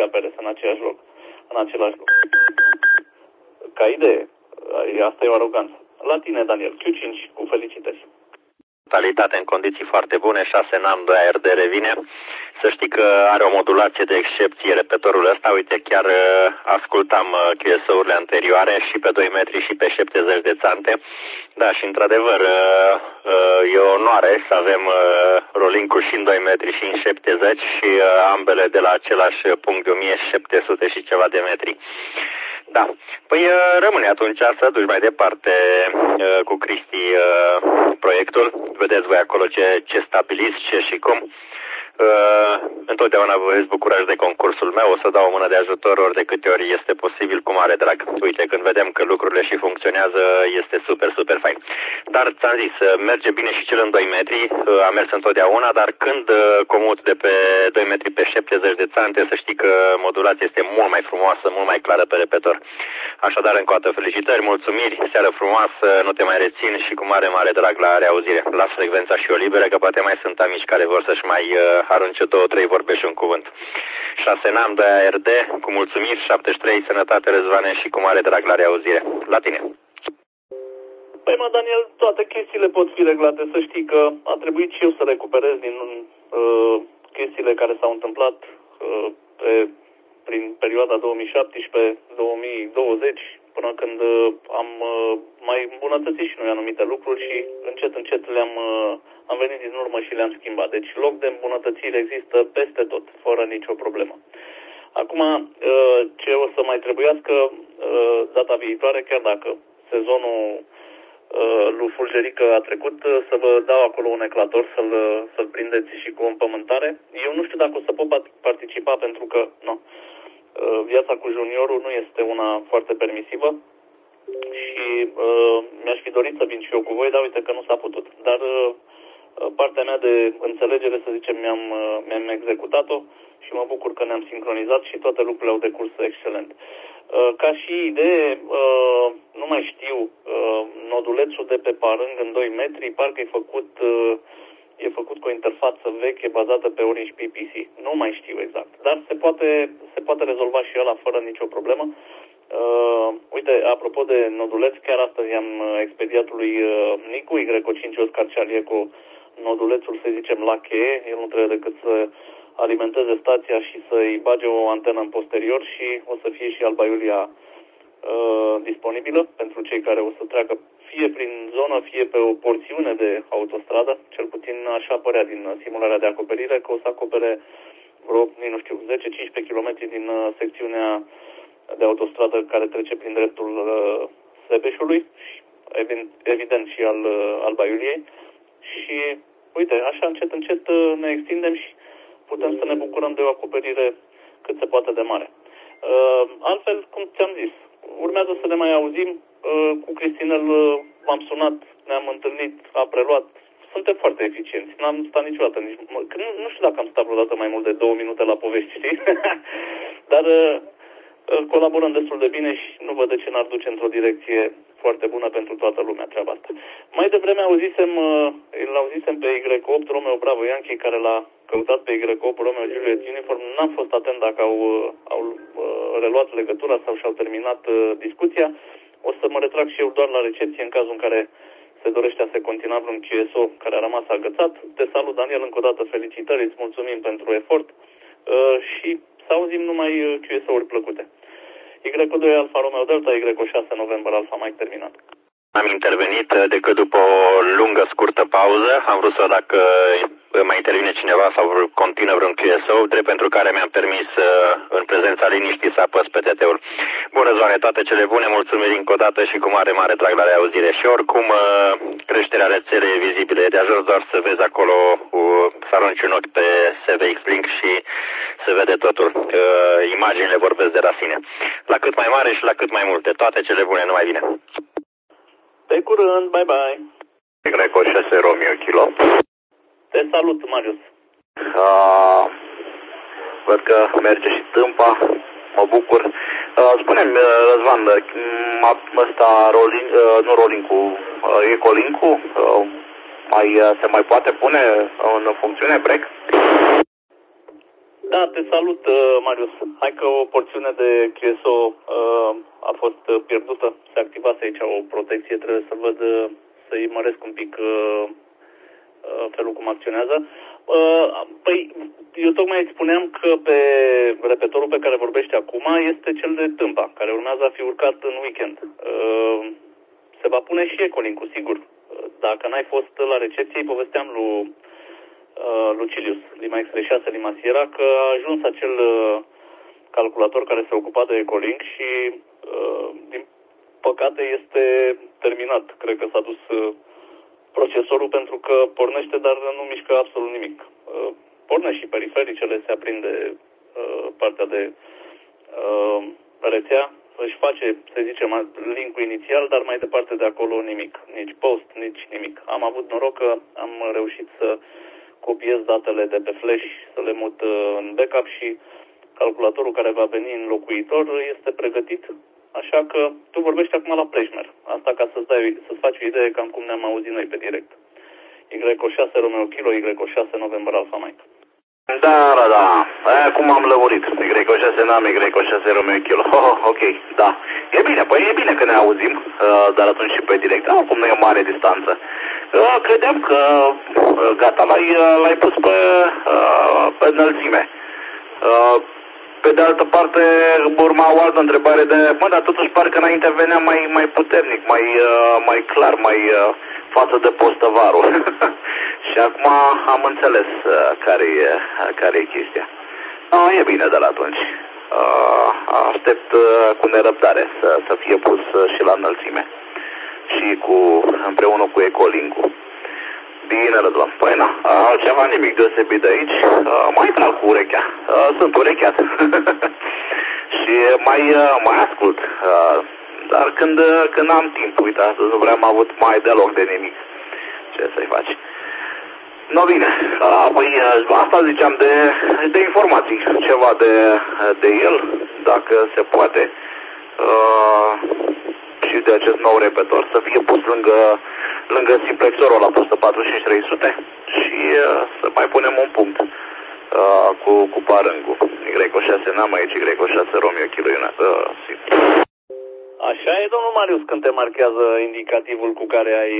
apere în același loc. Ca idee, asta e o aroganță. La tine, Daniel, Q5 cu felicitări. Totalitate în condiții foarte bune, 6 NAM 2 ARD revine. Să știi că are o modulație de excepție repetorul ăsta. Uite, chiar ascultam QSO-urile anterioare și pe 2 metri și pe 70 de țante. Da, și într-adevăr e o onoare să avem rolling-ul și în 2 metri și în 70 și ambele de la același punct de 1700 și ceva de metri. Da, păi rămâne atunci să duci mai departe cu Cristi proiectul. Vedeți voi acolo ce stabiliți, ce și cum. Întotdeauna vă veți bucura de concursul meu. O să dau o mână de ajutor ori de câte ori este posibil, cu mare drag. Uite, când vedem că lucrurile și funcționează, este super, super fain. Dar ți-am zis, merge bine și cel în 2 metri, a mers întotdeauna, dar când comut de pe 2 metri pe 70 de țante, să știi că modulația este mult mai frumoasă, mult mai clară pe repetor. Așadar, încă o dată felicitări, mulțumiri, seară frumoasă, nu te mai rețin și cu mare, mare drag la reauzire. Las frecvența și o liberă, că poate mai sunt amici care vor să-și mai arunce 2-3 vorbe și un cuvânt. 6 NAM 2 ARD, cu mulțumiri, 73, sănătate, Răzvane, și cu mare drag la reauzire. La tine. Păi mă, Daniel, toate chestiile pot fi reglate. Să știi că a trebuit și eu să recuperez din chestiile care s-au întâmplat prin perioada 2017-2020, până când am mai îmbunătățit și noi anumite lucruri și încet, încet am venit din urmă și le-am schimbat. Deci loc de îmbunătățire există peste tot, fără nicio problemă. Acum, ce o să mai trebuiască data viitoare, chiar dacă sezonul lui Fulgerică a trecut, să vă dau acolo un eclator, să-l prindeți și cu împământare. Eu nu știu dacă o să pot participa, pentru că viața cu juniorul nu este una foarte permisivă și mi-aș fi dorit să vin și eu cu voi, dar uite că nu s-a putut. Dar partea mea de înțelegere, să zicem, mi-am executat-o și mă bucur că ne-am sincronizat și toate lucrurile au decurs excelent. Ca și idee, nu mai știu, nodulețul de pe parâng în 2 metri, parcă e făcut cu o interfață veche bazată pe Orange PPC. Nu mai știu exact, dar se poate rezolva și ăla fără nicio problemă. Uite, apropo de noduleț, chiar astăzi am expediat lui Nicu, Y5 Oscar Charlie, cu nodulețul, să zicem, la cheie. El nu trebuie decât să alimenteze stația și să-i bage o antenă în posterior și o să fie și Alba Iulia disponibilă pentru cei care o să treacă fie prin zonă, fie pe o porțiune de autostradă. Cel puțin așa părea din simularea de acoperire, că o să acopere vreo, nu știu, 10-15 km din secțiunea de autostradă care trece prin dreptul Sebeșului și evident și al Alba Iuliei. Și uite, așa încet, încet ne extindem și putem să ne bucurăm de o acoperire cât se poate de mare. Altfel, cum ți-am zis, urmează să ne mai auzim. Cu Cristinel m-am sunat, ne-am întâlnit, a preluat. Suntem foarte eficienți. N-am stat niciodată. Nu știu dacă am stat vreodată mai mult de 2 minute la povești, știi? Dar colaborăm destul de bine și nu văd de ce n-ar duce într-o direcție foarte bună pentru toată lumea treaba asta. Mai devreme îl auzisem pe Y8 Romeo Bravo Yankee, care l-a căutat pe Y8 Romeo Juliet Uniform. N-am fost atent dacă au reluat legătura sau și-au terminat discuția. O să mă retrag și eu doar la recepție în cazul în care se dorește a se continua vreun QSO care a rămas agățat. Te salut, Daniel, încă o dată felicitări, îți mulțumim pentru efort și să auzim numai QSO-uri plăcute. Y2 Alfa Romeo Delta, Y6 November Alfa Mike terminat. Am intervenit decât după o lungă, scurtă pauză. Am vrut să dacă mai intervine cineva sau continuă vreun QSO, drept pentru care mi-am permis în prezența liniștii să apăs pe TT-ul. Bun, Răzvane, toate cele bune, mulțumiri încă o dată și cu mare, mare drag la reauzire. Și oricum, creșterea rețelei vizibile de ajuns doar să vezi acolo, să arunci un ochi pe SVX Link și se vede totul. Imaginile vorbesc de la sine. La cât mai mare și la cât mai multe. Toate cele bune, numai bine. Pe curând, bye bye. Y6 Romeo Kilo. Te salut, Marius. Văd că merge și tâmpa, mă bucur. Spune-mi, Răzvan, ăsta nu rolling-ul, Ecolink-ul, se mai poate pune în funcțiune break? Da, te salut, Marius. Hai că o porțiune de QSO a fost pierdută. Se activase aici o protecție, trebuie să văd, să-i măresc un pic felul cum acționează. Păi, eu tocmai îți spuneam că pe repetorul pe care vorbește acum este cel de Tâmpa, care urmează a fi urcat în weekend. Se va pune și Ecolink-ul, sigur. Dacă n-ai fost la recepție, povesteam lui Lucilius, Lima X36, Lima Sierra, că a ajuns acel calculator care se ocupa de Ecolink și din păcate este terminat. Cred că s-a dus procesorul pentru că pornește, dar nu mișcă absolut nimic. Pornește și perifericele, se aprinde partea de rețea, își face, să zicem, link-ul inițial, dar mai departe de acolo nimic. Nici post, nici nimic. Am avut noroc că am reușit să copiez datele de pe flash, să le mut în backup și calculatorul care va veni în locuitor este pregătit, așa că tu vorbești acum la Prejmer. Asta ca să-ți faci o idee cam cum ne-am auzit noi pe direct. YO6 Romeo Kilo, YO6 November Alpha Mike. Da. Acum am lămurit. YO6 Nam, YO6 Romeo Kilo. Ok, da. E bine că ne auzim, dar atunci și pe direct. Acum nu e o mare distanță. Credeam că gata, l-ai pus pe înălțime. Pe de altă parte, urma o altă întrebare dar totuși parcă înainte venea mai puternic, mai clar, față de postăvarul. Și acum am înțeles care e chestia. E bine de la atunci. Aștept cu nerăbdare să fie pus și la înălțime. Și împreună cu Ecolink-ul. Bine, Răzvan. Păi altceva nimic deosebit de aici. Mai trag cu urechea. Sunt urecheat. Și mai ascult. Dar când am timp, uite, astăzi nu prea am avut mai deloc de nimic. Ce să-i faci? No, bine. Păi asta ziceam de informații. Ceva de el, dacă se poate. Și de acest nou repetor să fie pus lângă simplexorul ăla pus 45300 și să mai punem un punct cu parângul. YO6 Nam, aici YO6 Romeo Kilo Unit. Așa e, domnul Marius, când te marchează indicativul cu care ai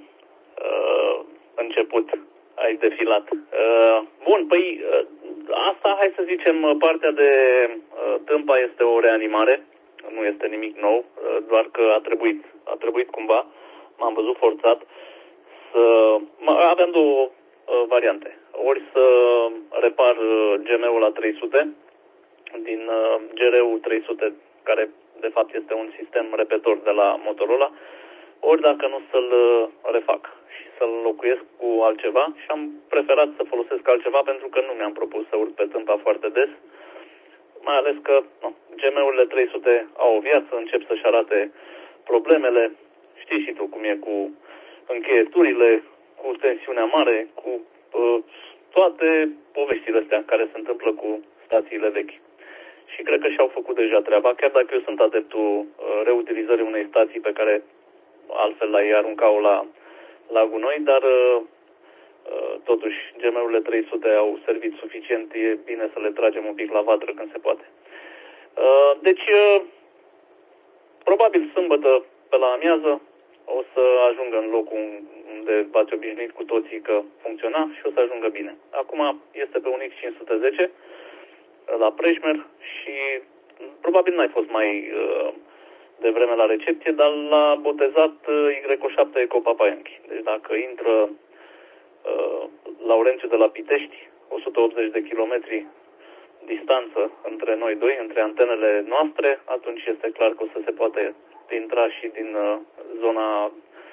început, ai defilat. Bun, păi asta, hai să zicem, partea de Tâmpa este o reanimare. Nu este nimic nou, doar că a trebuit cumva, m-am văzut forțat aveam două variante. Ori să repar GM-ul la 300 din GR-ul 300, care de fapt este un sistem repetor de la Motorola, ori dacă nu să-l refac și să-l locuiesc cu altceva și am preferat să folosesc altceva pentru că nu mi-am propus să urc pe Tâmpa foarte des. Mai ales că GM-urile 300 au o viață, încep să-și arate problemele. Știi și tu cum e cu încheieturile, cu tensiunea mare, cu toate poveștile astea care se întâmplă cu stațiile vechi. Și cred că și-au făcut deja treaba, chiar dacă eu sunt adeptul reutilizării unei stații pe care altfel l-ai arunca-o la gunoi, dar totuși, GM-urile 300 au servit suficient, e bine să le tragem un pic la vatră când se poate. Deci, probabil sâmbătă pe la amiază o să ajungă în locul unde v-ați obișnuit cu toții că funcționa și o să ajungă bine. Acum este pe un X510 la Prejmer și probabil n-ai fost mai devreme la recepție, dar l-a botezat YO7 Eco Papa Yankee. Deci dacă intră Laurențiu de la Pitești, 180 de kilometri distanță între noi doi, între antenele noastre, atunci este clar că o să se poate intra și din zona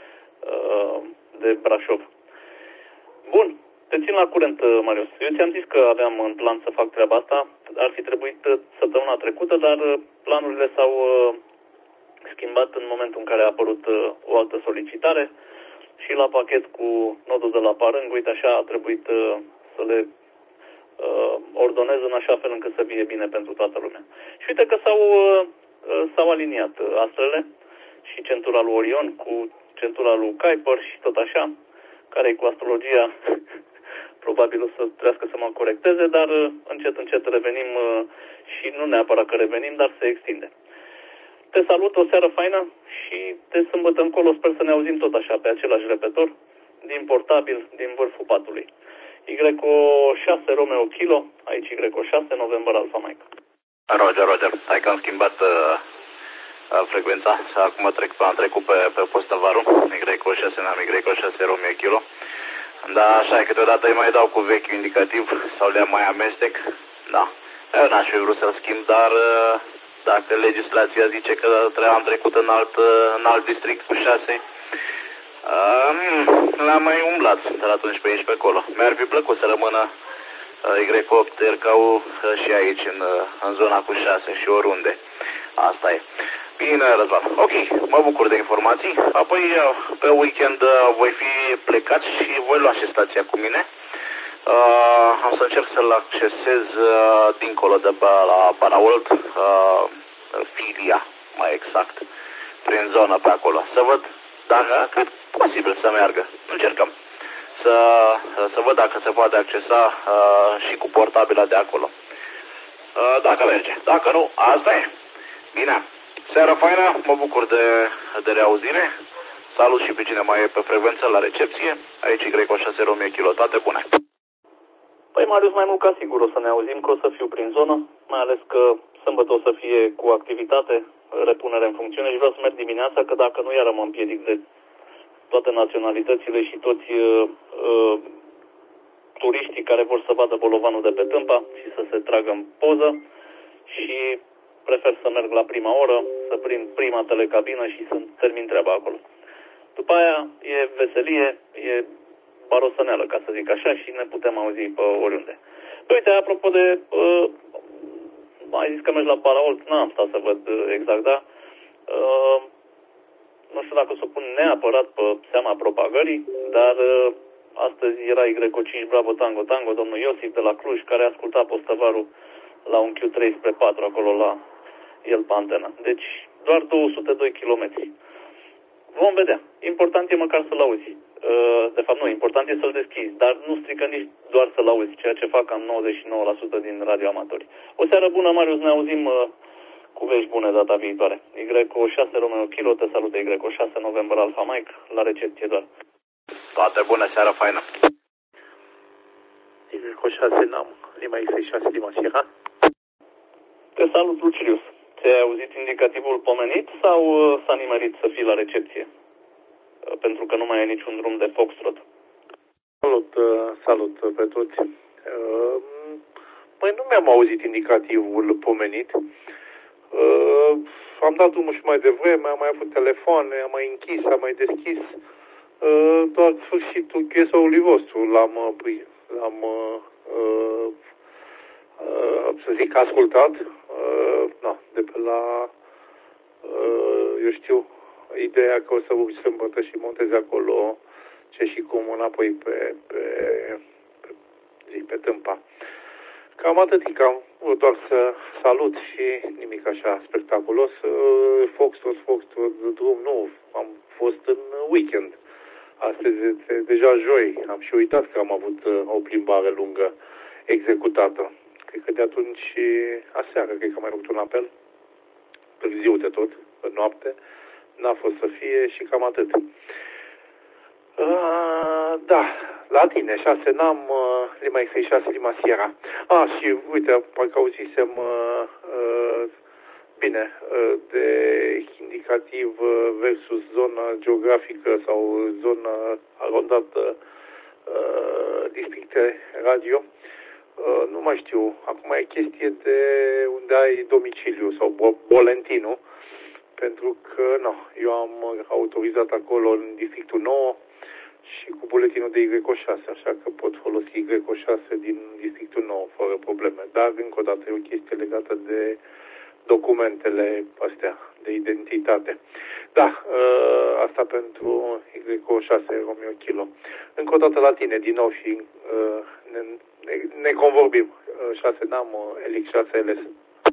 de Brașov. Bun, te țin la curent, Marius. Eu ți-am zis că aveam în plan să fac treaba asta, ar fi trebuit săptămâna trecută, dar planurile s-au schimbat în momentul în care a apărut o altă solicitare și la pachet cu nodul de la Parâng, uite așa, a trebuit să le ordonez în așa fel încât să fie bine pentru toată lumea. Și uite că s-au aliniat astrele și centura lui Orion cu centura lui Kuiper și tot așa, care e cu astrologia probabil o să trească să mă corecteze, dar încet, încet revenim și nu neapărat că revenim, dar se extinde. Te salut, o seară faină și de sâmbătă încolo sper să ne auzim tot așa pe același repetor, din portabil, din vârful patului. Y6 Romeo Kilo, aici Y6 November Alpha Mike. Roger. Hai că am schimbat frecvența. Acum am trecut pe Postavaru. Y6 n-am Y6 Romeo Kilo. Da, așa e, câteodată îi mai dau cu vechiul indicativ sau le mai amestec. Da. Eu n-aș fi vrut să-l schimb, dar dacă legislația zice că am trecut în alt district cu 6, l-am mai umblat de la atunci pe aici pe acolo. Mi-ar fi plăcut să rămână Y8 RKU și aici în zona cu 6 și oriunde. Asta e. Bine, Răzvan. Ok, mă bucur de informații. Apoi pe weekend voi fi plecat și voi lua și stația cu mine. Am să încerc să-l accesez dincolo de la Banault, Filia, mai exact, prin zona pe acolo. Să văd dacă cât posibil să meargă. Încercăm. Să văd dacă se poate accesa și cu portabila de acolo. Dacă merge. Dacă nu, asta e. Bine. Seara faină, mă bucur de reauzire. Salut și pe cine mai e pe frecvență la recepție. Aici Y6 Romeo Kilo, toate bune. Păi, Marius, mai mult ca sigur o să ne auzim, că o să fiu prin zonă, mai ales că sâmbătă o să fie cu activitate, repunere în funcțiune și vreau să merg dimineața, că dacă nu, iară mă împiedic de toate naționalitățile și toți turiștii care vor să vadă bolovanul de pe Tâmpa și să se tragă în poză și prefer să merg la prima oră, să prind prima telecabină și să termin treaba acolo. După aia e veselie, e barosăneală, ca să zic așa, și ne putem auzi pe oriunde. Păi, uite, apropo de... ai zis că mergi la Banault, n-am stat să văd exact, da? Nu știu dacă o să pun neapărat pe seama propagării, dar astăzi era Y5 Bravo Tango Tango, domnul Iosif de la Cluj, care asculta Postăvarul la un Q3 spre 4, acolo la el pe antenă. Deci doar 202 km. Vom vedea. Important e măcar să-l auzi. De fapt, nu, important e să-l deschizi, dar nu strică nici doar să-l auzi, ceea ce fac cam 99% din radioamatori. O seară bună, Marius, ne auzim cu vești bune data viitoare. Y6 Romeo Kilo, te salută Y6 November Alpha Mike, la recepție doar. Toate bune, seara faină. Y6 NAM, Lima X6 Lima Sierra. Te salut, Lucilius. Ți-ai auzit indicativul pomenit sau s-a nimerit să fii la recepție? Pentru că nu mai e niciun drum de Foxtrot. Salut pe toți. Păi nu mi-am auzit indicativul pomenit. Am dat drumul și mai devreme, am mai avut telefoane, am mai închis, am mai deschis. Doar sfârșitul QSO-ului vostru l-am să zic, ascultat. De pe la, eu știu, ideea că o să urci sâmbătă și montezi acolo ce și cum înapoi pe Tâmpa. Cam atât, am vrut doar să salut și nimic așa spectaculos. Foxtrot, drum, nu, am fost în weekend. Astăzi este deja joi, am și uitat că am avut o plimbare lungă executată. Cred că de atunci, aseară, cred că am mai făcut un apel, târziu de tot, în noapte, n-a fost să fie și cam atât. Da, la tine, 6 NAM, Lima X6 Lima Sierra. Și uite, parcă auzisem bine, de indicativ versus zona geografică sau zona arondată districte radio. Nu mai știu, acum e chestie de unde ai domiciliu sau bolentinul, pentru că eu am autorizat acolo în districtul 9 și cu buletinul de Y6, așa că pot folosi Y6 din districtul 9 fără probleme, dar încă o dată e o chestie legată de documentele astea de identitate. Da, asta pentru Y6 Romeo Kilo. Încă o dată la tine, din nou, și ne convorbim. 6 NAM, LX6 LS.